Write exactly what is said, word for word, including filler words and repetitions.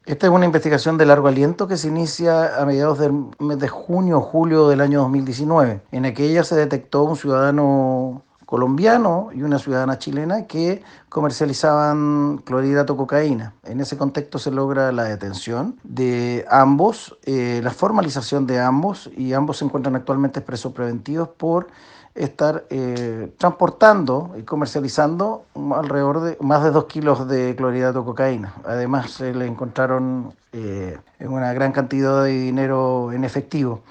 Esta es una investigación de largo aliento que se inicia a mediados del mes de junio o julio del año dos mil diecinueve. En aquella se detectó un ciudadano colombiano y una ciudadana chilena que comercializaban clorhidrato cocaína. En ese contexto se logra la detención de ambos, eh, la formalización de ambos, y ambos se encuentran actualmente presos preventivos por estar eh, transportando y comercializando alrededor de más de dos kilos de clorhidrato de cocaína. Además, se le encontraron eh, una gran cantidad de dinero en efectivo.